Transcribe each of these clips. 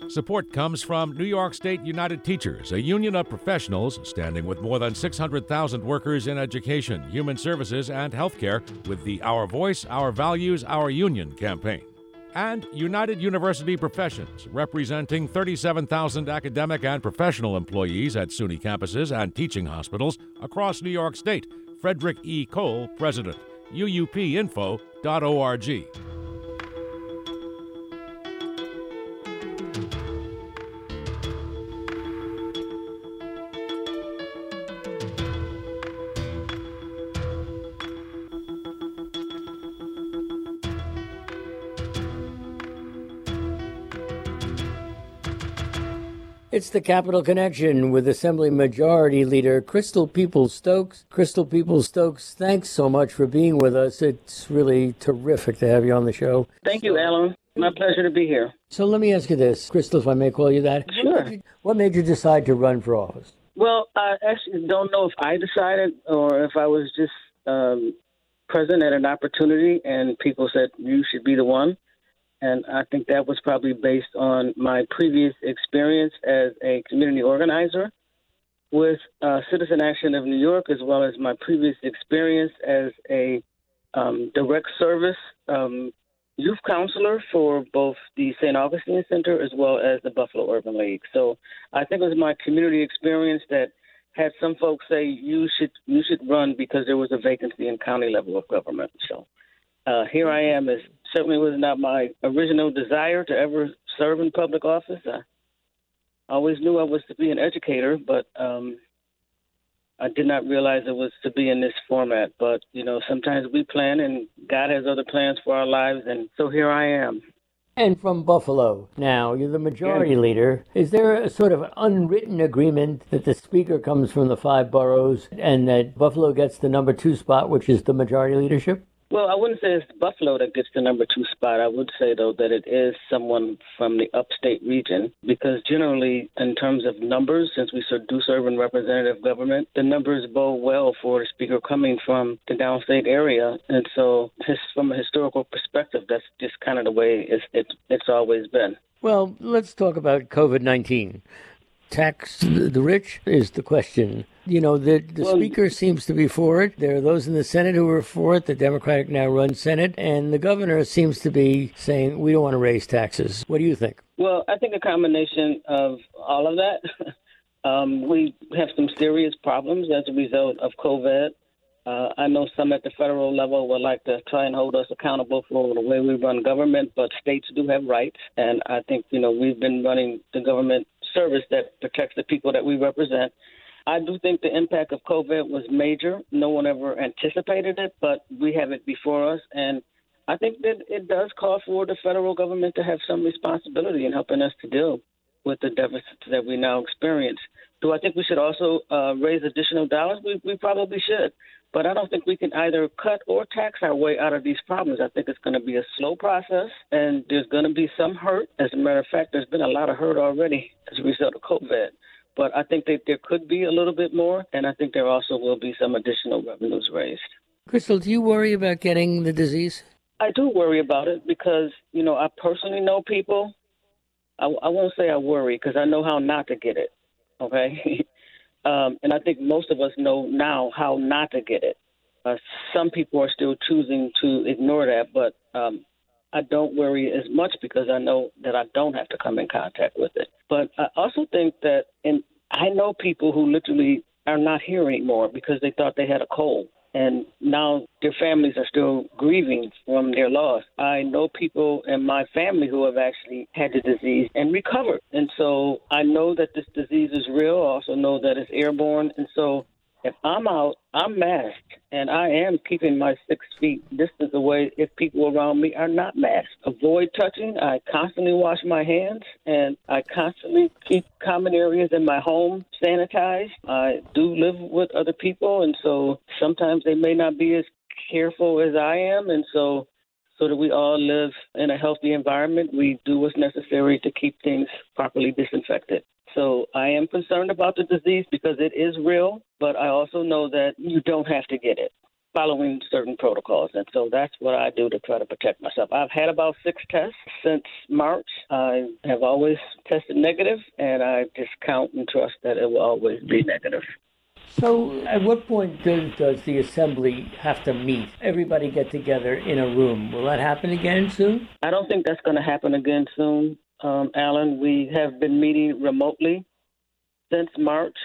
Support comes from New York State United Teachers, a union of professionals standing with more than 600,000 workers in education, human services, and healthcare with the Our Voice, Our Values, Our Union campaign. And United University Professions, representing 37,000 academic and professional employees at SUNY campuses and teaching hospitals across New York State. Frederick E. Cole, President. UUPinfo.org. It's the Capitol Connection with Assembly Majority Leader Crystal Peoples-Stokes. Crystal Peoples-Stokes, thanks so much for being with us. It's really terrific to have you on the show. Thank you, Alan. My pleasure to be here. So let me ask you this, Crystal, if I may call you that. Sure. What made you decide to run for office? Well, I actually don't know if I decided or if I was just present at an opportunity and people said, you should be the one. And I think that was probably based on my previous experience as a community organizer with Citizen Action of New York, as well as my previous experience as a direct service youth counselor for both the St. Augustine Center as well as the Buffalo Urban League. So I think it was my community experience that had some folks say you should run because there was a vacancy in county level of government. So here I am. It certainly was not my original desire to ever serve in public office. I always knew I was to be an educator, but I did not realize it was to be in this format. But, you know, sometimes we plan and God has other plans for our lives. And so here I am. And from Buffalo, now, you're the majority leader. Is there a sort of unwritten agreement that the speaker comes from the 5 boroughs and that Buffalo gets the number 2 spot, which is the majority leadership? Well, I wouldn't say it's Buffalo that gets the number 2 spot. I would say, though, that it is someone from the upstate region because generally, in terms of numbers, since we do serve in representative government, the numbers bode well for the speaker coming from the downstate area. And so from a historical perspective, that's just kind of the way it's always been. Well, let's talk about COVID-19. Tax the rich is the question. You know, the speaker seems to be for it. There are those in the Senate who are for it. The Democratic now runs Senate. And the governor seems to be saying, we don't want to raise taxes. What do you think? Well, I think a combination of all of that. We have some serious problems as a result of COVID. I know some at the federal level would like to try and hold us accountable for the way we run government, but states do have rights. And I think, you know, we've been running the government service that protects the people that we represent. I do think the impact of COVID was major. No one ever anticipated it, but we have it before us. And I think that it does call for the federal government to have some responsibility in helping us to deal with the deficits that we now experience. Do I think we should also raise additional dollars? We probably should. But I don't think we can either cut or tax our way out of these problems. I think it's going to be a slow process, and there's going to be some hurt. As a matter of fact, there's been a lot of hurt already as a result of COVID. But I think that there could be a little bit more, and I think there also will be some additional revenues raised. Crystal, do you worry about getting the disease? I do worry about it because, you know, I personally know people. I won't say I worry because I know how not to get it, okay? And I think most of us know now how not to get it. Some people are still choosing to ignore that, but I don't worry as much because I know that I don't have to come in contact with it. But I also think that, and I know people who literally are not here anymore because they thought they had a cold. And now their families are still grieving from their loss. I know people in my family who have actually had the disease and recovered. And so I know that this disease is real. I also know that it's airborne. And so if I'm out, I'm masked, and I am keeping my 6 feet distance away if people around me are not masked. Avoid touching. I constantly wash my hands, and I constantly keep common areas in my home sanitized. I do live with other people, and so sometimes they may not be as careful as I am, and so that we all live in a healthy environment, we do what's necessary to keep things properly disinfected. So I am concerned about the disease because it is real, but I also know that you don't have to get it. following certain protocols. And so that's what I do to try to protect myself. I've had about 6 tests since March. I have always tested negative, and I just count and trust that it will always be negative. So at what point does the assembly have to meet? Everybody get together in a room. Will that happen again soon? I don't think that's going to happen again soon, Alan. We have been meeting remotely since March,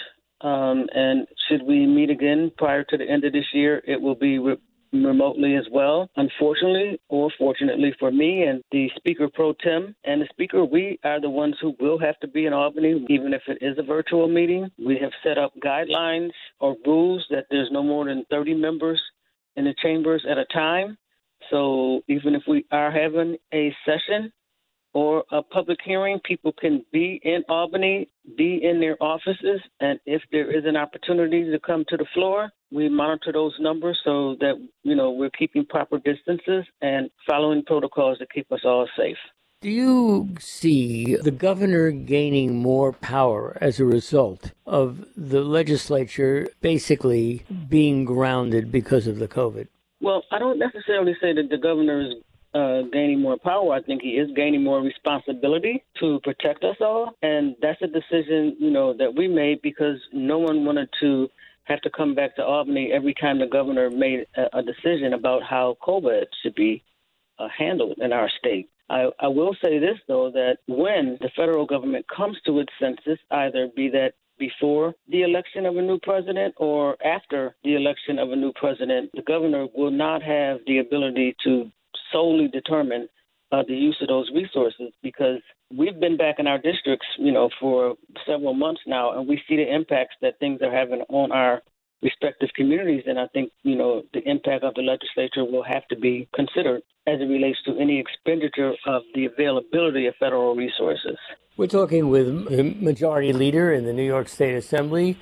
and should we meet again prior to the end of this year, it will be remotely as well. Unfortunately, or fortunately for me and the Speaker Pro Tem and the Speaker, we are the ones who will have to be in Albany, even if it is a virtual meeting. We have set up guidelines or rules that there's no more than 30 members in the chambers at a time. So even if we are having a session or a public hearing, people can be in Albany, be in their offices, and if there is an opportunity to come to the floor, we monitor those numbers so that, we're keeping proper distances and following protocols to keep us all safe. Do you see the governor gaining more power as a result of the legislature basically being grounded because of the COVID? Well, I don't necessarily say that the governor is gaining more power. I think he is gaining more responsibility to protect us all. And that's a decision, that we made because no one wanted to have to come back to Albany every time the governor made a decision about how COVID should be handled in our state. I will say this, though, that when the federal government comes to its senses, either be that before the election of a new president or after the election of a new president, the governor will not have the ability to solely determine the use of those resources because we've been back in our districts, for several months now, and we see the impacts that things are having on our respective communities. And I think, the impact of the legislature will have to be considered as it relates to any expenditure of the availability of federal resources. We're talking with the Majority Leader in the New York State Assembly,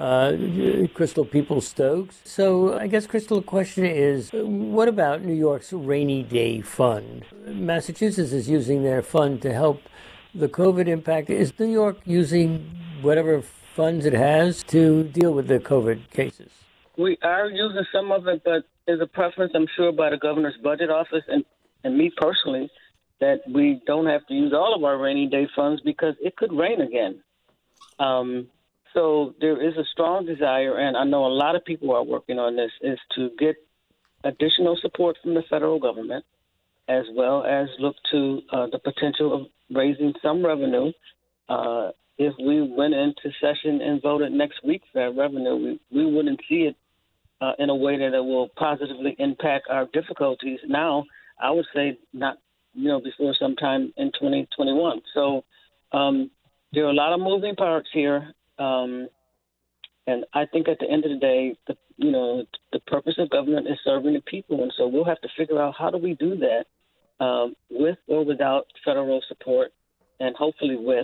Crystal Peoples-Stokes. So I guess, Crystal, the question is, what about New York's Rainy Day Fund? Massachusetts is using their fund to help the COVID impact. Is New York using whatever funds it has to deal with the COVID cases? We are using some of it, but there's a preference, I'm sure, by the governor's budget office and me personally, that we don't have to use all of our rainy day funds because it could rain again. So there is a strong desire, and I know a lot of people are working on this, is to get additional support from the federal government, as well as look to the potential of raising some revenue. If we went into session and voted next week for that revenue, we wouldn't see it in a way that it will positively impact our difficulties. Now, I would say not, before sometime in 2021. So there are a lot of moving parts here. And I think at the end of the day, the purpose of government is serving the people. And so we'll have to figure out how do we do that with or without federal support, and hopefully with,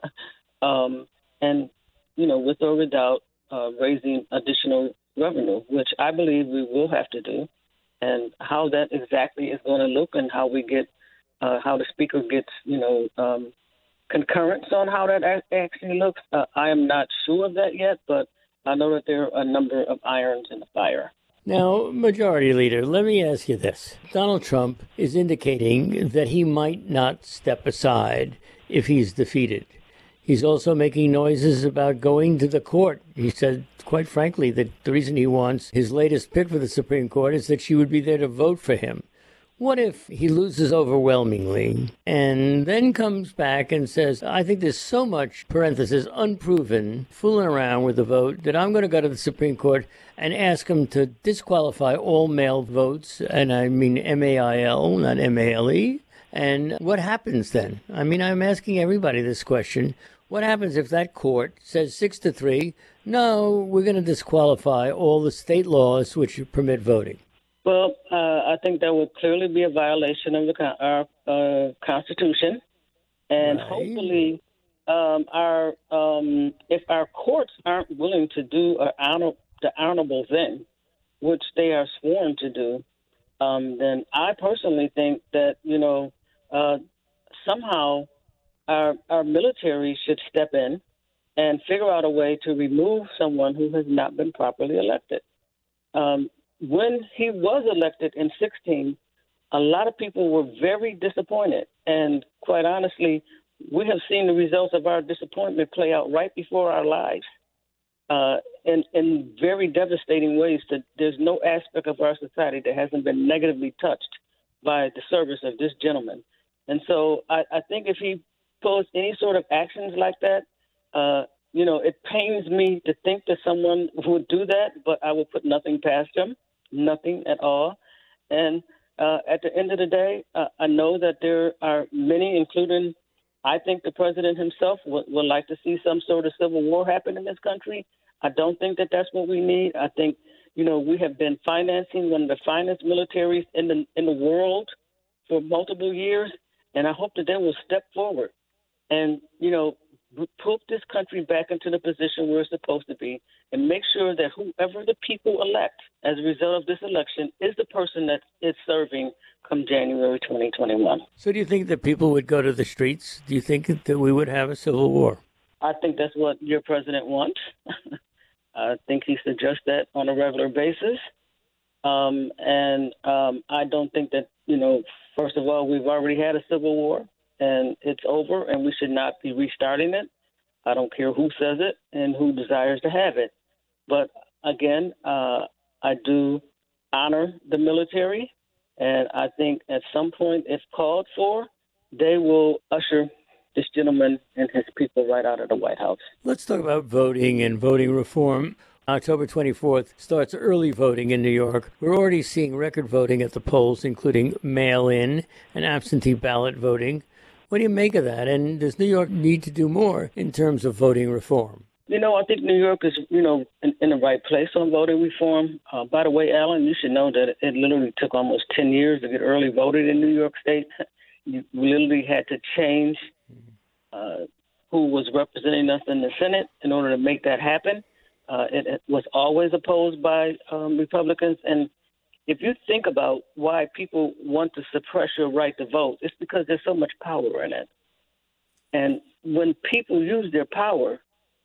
with or without raising additional revenue, which I believe we will have to do. And how that exactly is going to look and how we get, how the speaker gets, concurrence on how that actually looks, I am not sure of that yet, but I know that there are a number of irons in the fire. Now, Majority Leader, let me ask you this. Donald Trump is indicating that he might not step aside if he's defeated. He's also making noises about going to the court. He said, quite frankly, that the reason he wants his latest pick for the Supreme Court is that she would be there to vote for him. What if he loses overwhelmingly and then comes back and says, I think there's so much, parenthesis, unproven, fooling around with the vote that I'm going to go to the Supreme Court and ask him to disqualify all mail votes, and I mean M-A-I-L, not M-A-L-E. And what happens then? I mean, I'm asking everybody this question. What happens if that court says 6-3, no, we're going to disqualify all the state laws which permit voting? Well, I think that would clearly be a violation of our Constitution, and right. Hopefully, if our courts aren't willing to do the honorable thing, which they are sworn to do, then I personally think that somehow our military should step in and figure out a way to remove someone who has not been properly elected. when he was elected in 16, a lot of people were very disappointed. And quite honestly, we have seen the results of our disappointment play out right before our lives in very devastating ways. That there's no aspect of our society that hasn't been negatively touched by the service of this gentleman. And so I think if he pulls any sort of actions like that, it pains me to think that someone would do that, but I will put nothing past him, nothing at all. And at the end of the day, I know that there are many, including I think the president himself, would like to see some sort of civil war happen in this country. I don't think that that's what we need. I think, we have been financing one of the finest militaries in the world for multiple years, and I hope that they will step forward and, put this country back into the position where it's supposed to be and make sure that whoever the people elect as a result of this election is the person that is serving come January 2021. So do you think that people would go to the streets? Do you think that we would have a civil war? I think that's what your president wants. I think he suggests that on a regular basis. I don't think that, first of all, we've already had a civil war and it's over and we should not be restarting it. I don't care who says it and who desires to have it. But again, I do honor the military, and I think at some point, if called for, they will usher this gentleman and his people right out of the White House. Let's talk about voting and voting reform. October 24th starts early voting in New York. We're already seeing record voting at the polls, including mail-in and absentee ballot voting. What do you make of that? And does New York need to do more in terms of voting reform? I think New York is, in the right place on voting reform. By the way, Alan, you should know that it literally took almost 10 years to get early voted in New York State. You literally had to change who was representing us in the Senate in order to make that happen. It was always opposed by Republicans. And if you think about why people want to suppress your right to vote, it's because there's so much power in it. And when people use their power,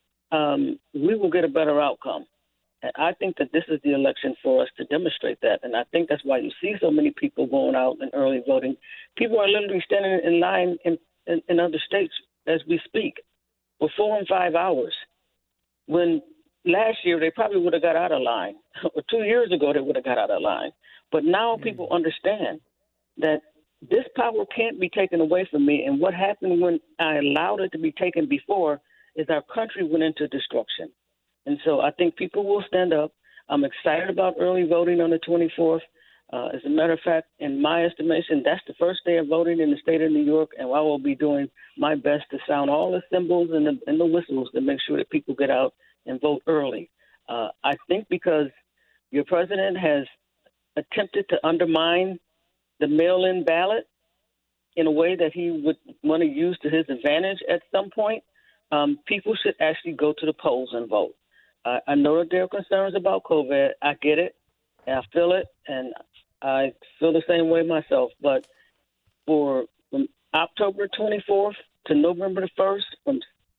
we will get a better outcome. And I think that this is the election for us to demonstrate that. And I think that's why you see so many people going out and early voting. People are literally standing in line in other states as we speak for 4 and 5 hours. When last year they probably would have got out of line, or 2 years ago they would have got out of line. But now people understand that this power can't be taken away from me. And what happened when I allowed it to be taken before is our country went into destruction. And so I think people will stand up. I'm excited about early voting on the 24th. As a matter of fact, in my estimation, that's the first day of voting in the state of New York, and I will be doing my best to sound all the cymbals and the whistles to make sure that people get out and vote early. I think because your president has attempted to undermine the mail-in ballot in a way that he would want to use to his advantage at some point, people should actually go to the polls and vote. I know that there are concerns about COVID. I get it, and I feel it, and I feel the same way myself. But from October 24th to November the 1st, from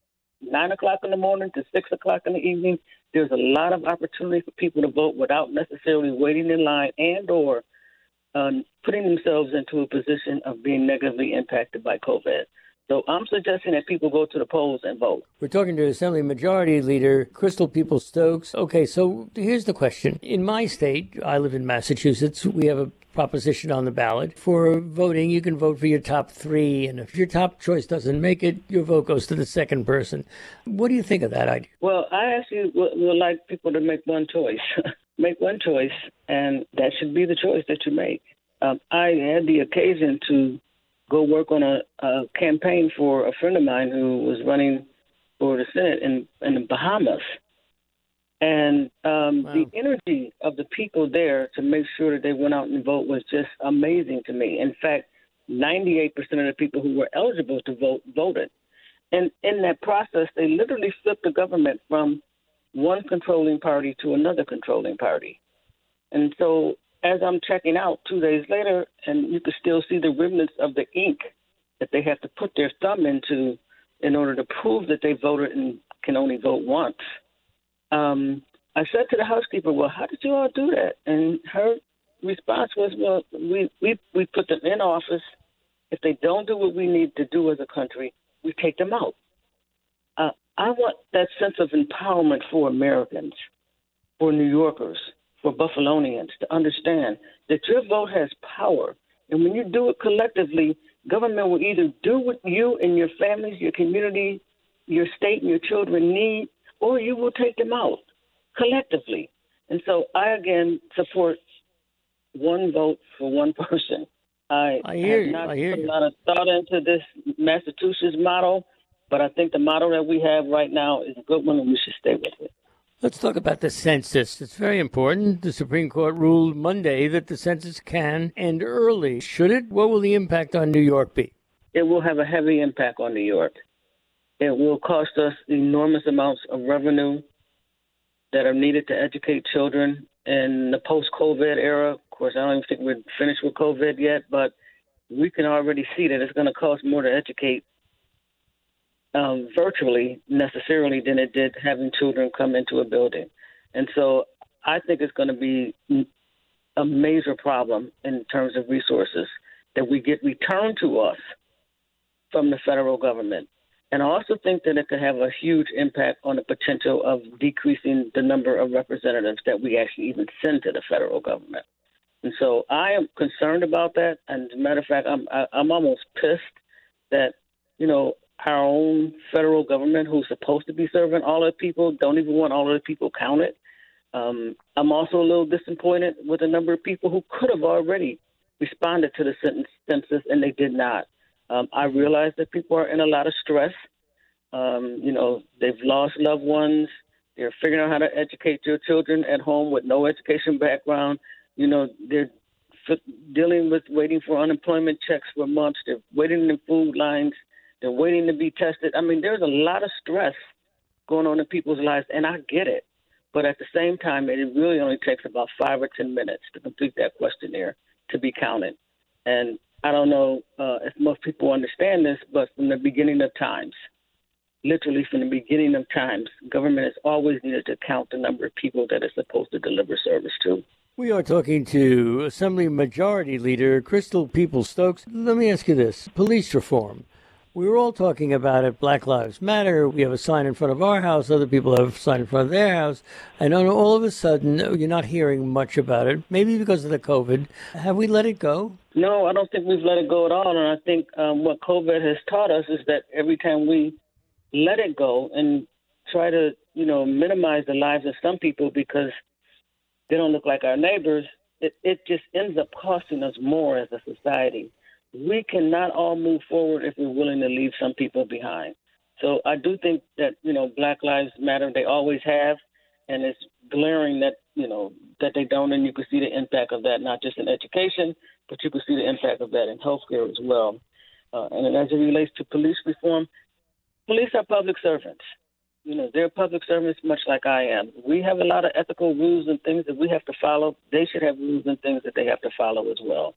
9 o'clock in the morning to 6 o'clock in the evening, there's a lot of opportunity for people to vote without necessarily waiting in line and or putting themselves into a position of being negatively impacted by COVID. So I'm suggesting that people go to the polls and vote. We're talking to Assembly Majority Leader Crystal Peoples-Stokes. Okay, so here's the question. In my state, I live in Massachusetts, we have a proposition on the ballot. For voting, you can vote for your top 3, and if your top choice doesn't make it, your vote goes to the second person. What do you think of that idea? Well, I actually would like people to make one choice. Make one choice, and that should be the choice that you make. I had the occasion to go work on a campaign for a friend of mine who was running for the Senate in the Bahamas. And the energy of the people there to make sure that they went out and vote was just amazing to me. In fact, 98% of the people who were eligible to vote voted. And in that process, they literally flipped the government from one controlling party to another controlling party. And so as I'm checking out 2 days later, and you can still see the remnants of the ink that they have to put their thumb into in order to prove that they voted and can only vote once. I said to the housekeeper, well, how did you all do that? And her response was, well, we put them in office. If they don't do what we need to do as a country, we take them out. I want that sense of empowerment for Americans, for New Yorkers, for Buffalonians to understand that your vote has power. And when you do it collectively, government will either do what you and your families, your community, your state, and your children need, or you will take them out collectively. And so I, again, support one vote for one person. I have not put a lot of thought into this Massachusetts model, but I think the model that we have right now is a good one, and we should stay with it. Let's talk about the census. It's very important. The Supreme Court ruled Monday that the census can end early. Should it? What will the impact on New York be? It will have a heavy impact on New York. It will cost us enormous amounts of revenue that are needed to educate children in the post-COVID era. Of course, I don't even think we're finished with COVID yet, but we can already see that it's going to cost more to educate virtually necessarily than it did having children come into a building. And so I think it's going to be a major problem in terms of resources that we get returned to us from the federal government. And I also think that it could have a huge impact on the potential of decreasing the number of representatives that we actually even send to the federal government. And so I am concerned about that. And as a matter of fact, I'm almost pissed that, our own federal government, who's supposed to be serving all of the people, don't even want all of the people counted. I'm also a little disappointed with the number of people who could have already responded to the census, and they did not. I realize that people are in a lot of stress. They've lost loved ones. They're figuring out how to educate their children at home with no education background. They're dealing with waiting for unemployment checks for months. They're waiting in food lines. They're waiting to be tested. I mean, there's a lot of stress going on in people's lives, and I get it. But at the same time, it really only takes about 5 or 10 minutes to complete that questionnaire to be counted. And I don't know if most people understand this, but from the beginning of times, literally from the beginning of times, government has always needed to count the number of people that it's supposed to deliver service to. We are talking to Assembly Majority Leader Crystal Peoples-Stokes. Let me ask you this. Police reform. We were all talking about it, Black Lives Matter. We have a sign in front of our house. Other people have a sign in front of their house. And all of a sudden, you're not hearing much about it, maybe because of the COVID. Have we let it go? No, I don't think we've let it go at all. And I think what COVID has taught us is that every time we let it go and try to, minimize the lives of some people because they don't look like our neighbors, it just ends up costing us more as a society. We cannot all move forward if we're willing to leave some people behind. So I do think that, Black Lives Matter, they always have, and it's glaring that, that they don't, and you can see the impact of that, not just in education, but you can see the impact of that in healthcare as well. And as it relates to police reform, police are public servants. They're public servants much like I am. We have a lot of ethical rules and things that we have to follow. They should have rules and things that they have to follow as well.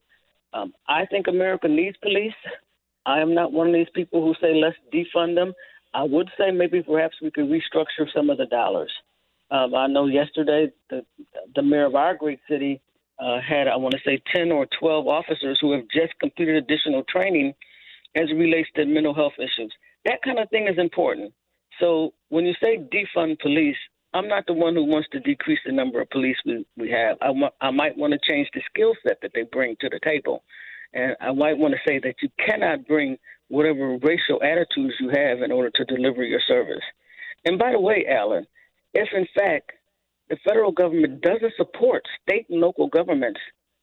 I think America needs police. I am not one of these people who say let's defund them. I would say maybe perhaps we could restructure some of the dollars. I know yesterday the mayor of our great city had, I want to say, 10 or 12 officers who have just completed additional training as it relates to mental health issues. That kind of thing is important. So when you say defund police, I'm not the one who wants to decrease the number of police we have. I might want to change the skill set that they bring to the table. And I might want to say that you cannot bring whatever racial attitudes you have in order to deliver your service. And by the way, Alan, if in fact the federal government doesn't support state and local governments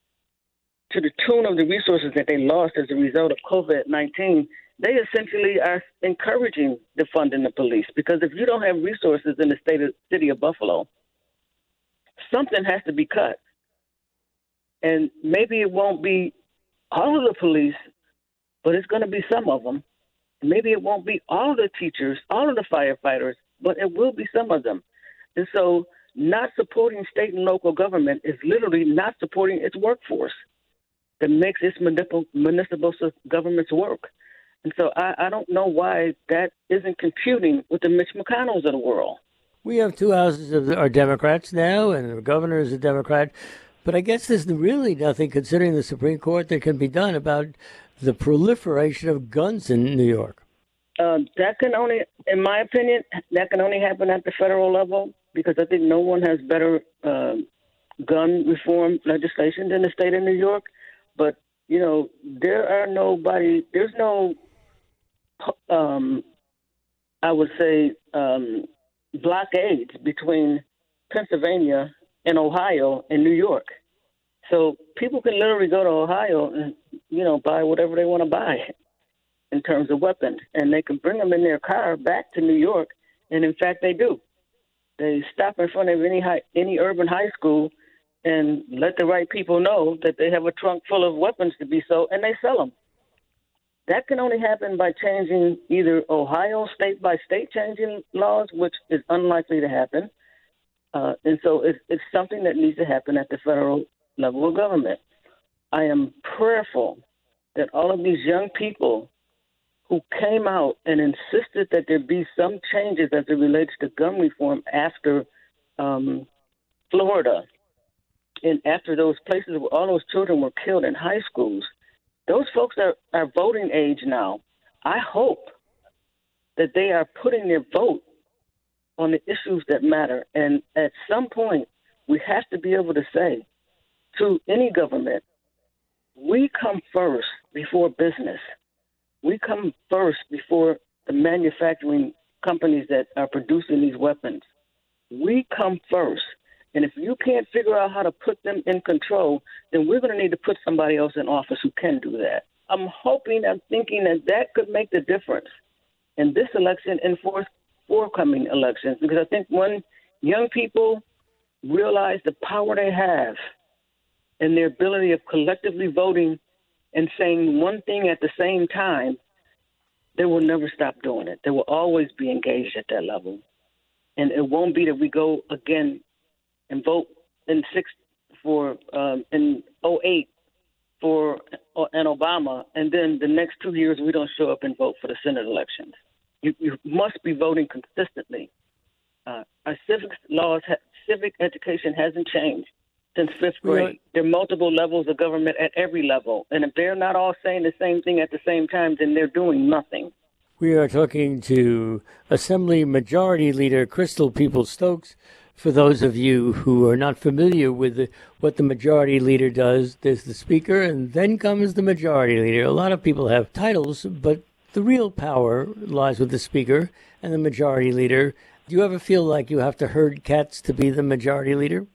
to the tune of the resources that they lost as a result of COVID-19, they essentially are encouraging defunding the police, because if you don't have resources in the city of Buffalo, something has to be cut. And maybe it won't be all of the police, but it's going to be some of them. Maybe it won't be all of the teachers, all of the firefighters, but it will be some of them. And so not supporting state and local government is literally not supporting its workforce that makes its municipal governments work. And so I don't know why that isn't computing with the Mitch McConnells of the world. We have two houses of are Democrats now, and the governor is a Democrat. But I guess there's really nothing, considering the Supreme Court, that can be done about the proliferation of guns in New York. That can only, in my opinion, that can only happen at the federal level because I think no one has better gun reform legislation than the state of New York. But, you know, there's no, I would say, blockades between Pennsylvania and Ohio and New York. So people can literally go to Ohio and, you know, buy whatever they want to buy in terms of weapons, and they can bring them in their car back to New York. And in fact, they do. They stop in front of any urban high school and let the right people know that they have a trunk full of weapons to be sold, and they sell them. That can only happen by changing either Ohio state by state changing laws, which is unlikely to happen. And so it's something that needs to happen at the federal level of government. I am prayerful that all of these young people who came out and insisted that there be some changes as it relates to gun reform after Florida and after those places where all those children were killed in high schools, those folks are voting age now. I hope that they are putting their vote on the issues that matter. And at some point, we have to be able to say to any government, we come first before business. We come first before the manufacturing companies that are producing these weapons. We come first. And if you can't figure out how to put them in control, then we're going to need to put somebody else in office who can do that. I'm thinking that could make the difference in this election and forthcoming elections, because I think when young people realize the power they have and their ability of collectively voting and saying one thing at the same time, they will never stop doing it. They will always be engaged at that level. And it won't be that we go again and vote in 08 for an Obama, and then the next 2 years we don't show up and vote for the Senate elections. You must be voting consistently. Our civic education hasn't changed since fifth grade. There are multiple levels of government at every level, and if they're not all saying the same thing at the same time, then they're doing nothing. We are talking to Assembly Majority Leader Crystal Peoples-Stokes. For those of you who are not familiar with what the Majority Leader does, there's the Speaker, and then comes the Majority Leader. A lot of people have titles, but the real power lies with the Speaker and the Majority Leader. Do you ever feel like you have to herd cats to be the Majority Leader?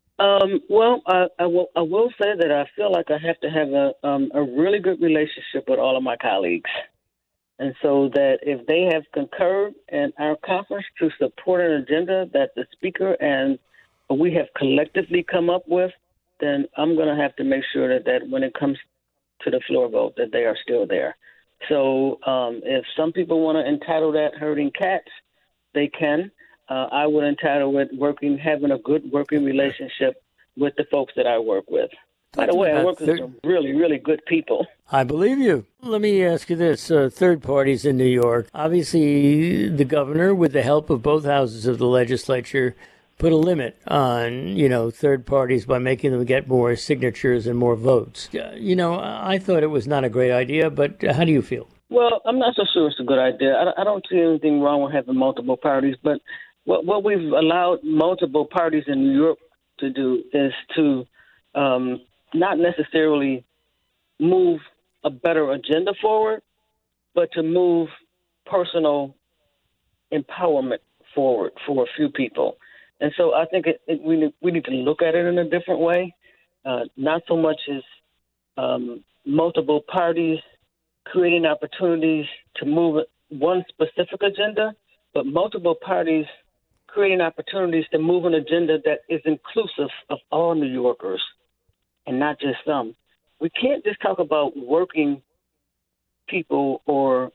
Well, I will say that I feel like I have to have a really good relationship with all of my colleagues. And so that if they have concurred in our conference to support an agenda that the Speaker and we have collectively come up with, then I'm going to have to make sure that when it comes to the floor vote, that they are still there. So if some people want to entitle that herding cats, they can. I would entitle it having a good working relationship with the folks that I work with. By the way, I work with some really, really good people. I believe you. Let me ask you this. Third parties in New York. Obviously, the governor, with the help of both houses of the legislature, put a limit on, third parties by making them get more signatures and more votes. I thought it was not a great idea, but how do you feel? Well, I'm not so sure it's a good idea. I don't see anything wrong with having multiple parties, but what we've allowed multiple parties in New York to do is to not necessarily move a better agenda forward, but to move personal empowerment forward for a few people. And so I think we need to look at it in a different way, not so much as multiple parties creating opportunities to move one specific agenda, but multiple parties creating opportunities to move an agenda that is inclusive of all New Yorkers and not just some. We can't just talk about working people or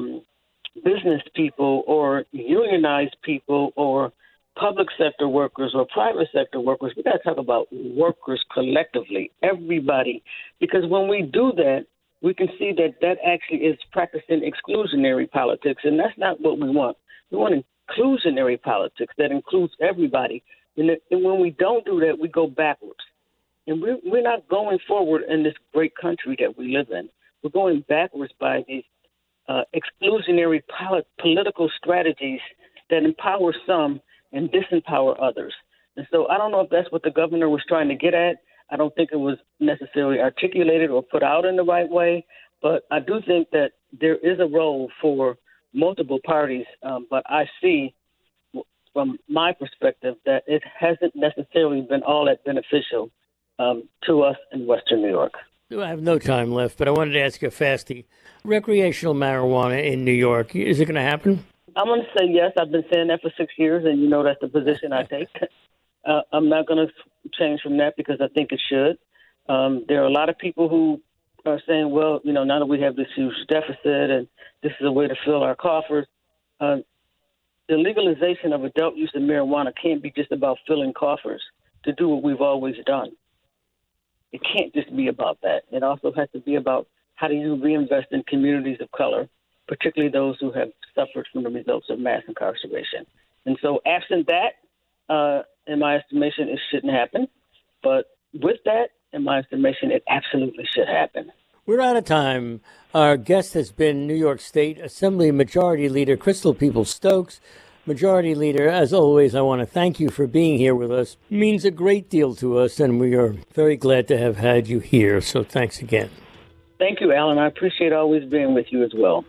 business people or unionized people or public sector workers or private sector workers. We got to talk about workers collectively, everybody, because when we do that, we can see that actually is practicing exclusionary politics, and that's not what we want. We want exclusionary politics that includes everybody. And when we don't do that, we go backwards. And we're not going forward in this great country that we live in. We're going backwards by these exclusionary political strategies that empower some and disempower others. And so I don't know if that's what the governor was trying to get at. I don't think it was necessarily articulated or put out in the right way. But I do think that there is a role for multiple parties. But I see, from my perspective, that it hasn't necessarily been all that beneficial to us in Western New York. I have no time left, but I wanted to ask you, Fasty, recreational marijuana in New York, is it going to happen? I'm going to say yes. I've been saying that for 6 years, and you know that's the position I take. I'm not going to change from that because I think it should. There are a lot of people who are saying, well, you know, now that we have this huge deficit and this is a way to fill our coffers, the legalization of adult use of marijuana can't be just about filling coffers to do what we've always done. It can't just be about that. It also has to be about how do you reinvest in communities of color, particularly those who have suffered from the results of mass incarceration. And so absent that, in my estimation, it shouldn't happen. But with that, in my estimation, it absolutely should happen. We're out of time. Our guest has been New York State Assembly Majority Leader Crystal Peoples-Stokes. Majority Leader, as always, I want to thank you for being here with us. It means a great deal to us, and we are very glad to have had you here. So thanks again. Thank you, Alan. I appreciate always being with you as well.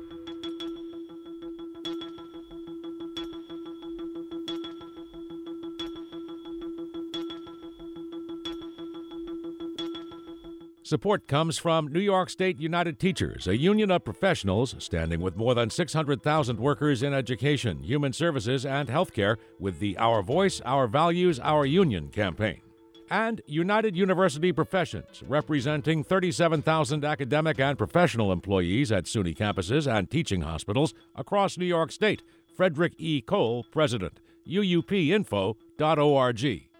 Support comes from New York State United Teachers, a union of professionals standing with more than 600,000 workers in education, human services, and healthcare with the Our Voice, Our Values, Our Union campaign. And United University Professions, representing 37,000 academic and professional employees at SUNY campuses and teaching hospitals across New York State. Frederick E. Cole, President, uupinfo.org.